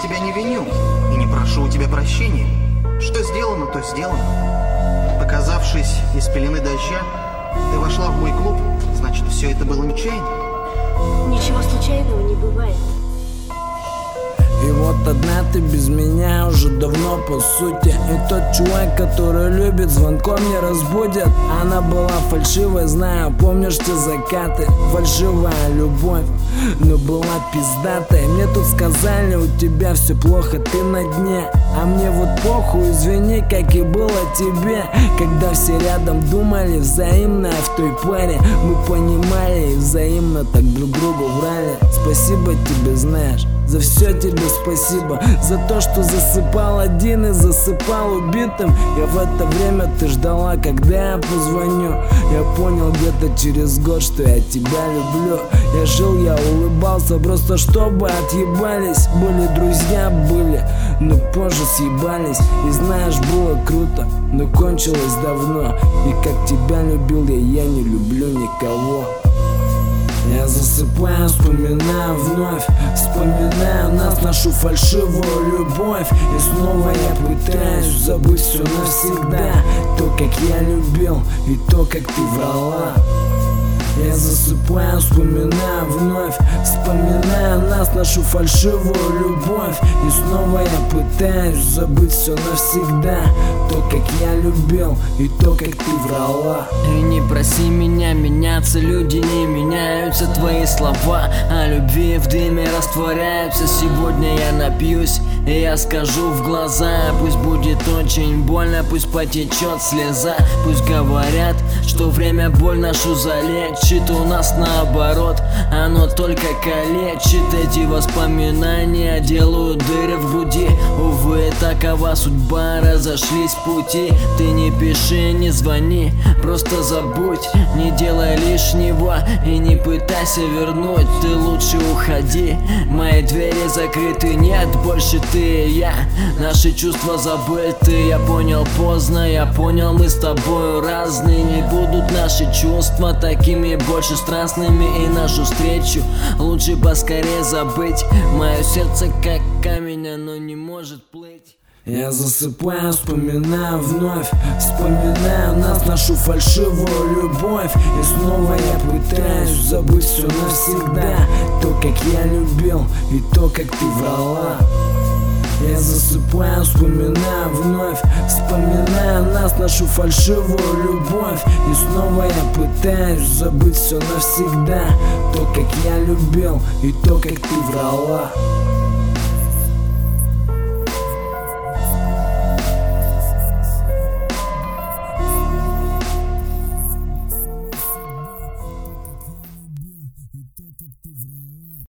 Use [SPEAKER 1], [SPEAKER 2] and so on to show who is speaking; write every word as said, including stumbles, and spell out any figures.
[SPEAKER 1] тебя не виню и не прошу у тебя прощения. Что сделано, то сделано. Показавшись из пелены дождя, ты вошла в мой клуб, значит, все это было нечаянно.
[SPEAKER 2] Ничего случайного не бывает.
[SPEAKER 3] И вот одна ты без меня уже давно по сути. И тот чувак, который любит, звонком не разбудит. Она была фальшивой, знаю, помнишь те закаты. Фальшивая любовь, но была пиздатая. Мне тут сказали, у тебя все плохо, ты на дне. А мне вот похуй, извини, как и было тебе. Когда все рядом думали, взаимное в той паре. Мы понимали и взаимно так друг другу врали. Спасибо тебе, знаешь, за все тебе спасибо. За то, что засыпал один и засыпал убитым. Я в это время ты ждала, когда я позвоню. Я понял где-то через год, что я тебя люблю. Я жил, я улыбался, просто чтобы отъебались. Были друзья, были, но позже съебались. И знаешь, было круто, но кончилось давно. И как тебя любил я, я не люблю никого. Я засыпаю, вспоминаю вновь, вспоминаю нас, нашу фальшивую любовь. И снова я пытаюсь забыть все навсегда. То, как я любил, и то, как ты врала. Я засыпаю, вспоминаю вновь, вспоминаю нас, нашу фальшивую любовь. И снова я пытаюсь забыть все навсегда. То, как я любил, и то, как ты врала.
[SPEAKER 4] И не проси меня меняться, люди не меняются. Твои слова о любви в дыме растворяются. Сегодня я напьюсь, и я скажу в глаза. Пусть будет очень больно, пусть потечет слеза. Пусть говорят, что время боль нашу залечит. У нас наоборот, оно только калечит. Эти воспоминания делают дыры в груди. Увы, такова судьба, разошлись пути. Ты не пиши, не звони, просто забудь. Не делай лишнего и не пытайся вернуть. Ты лучше уходи, мои двери закрыты. Нет, больше ты и я, наши чувства забыты. Я понял поздно, я понял, мы с тобой разные. Не будут наши чувства такими больше страстными. И нашу встречу лучше поскорее забыть. Мое сердце как камень, оно не может плыть.
[SPEAKER 3] Я засыпаю, вспоминаю вновь, вспоминаю нас, нашу фальшивую любовь. И снова я пытаюсь забыть все навсегда. То, как я любил, и то, как ты врала. Я засыпаю, вспоминаю вновь, вспоминаю нас, нашу фальшивую любовь. И снова я пытаюсь забыть все навсегда. То, как я любил, и то, как ты врала.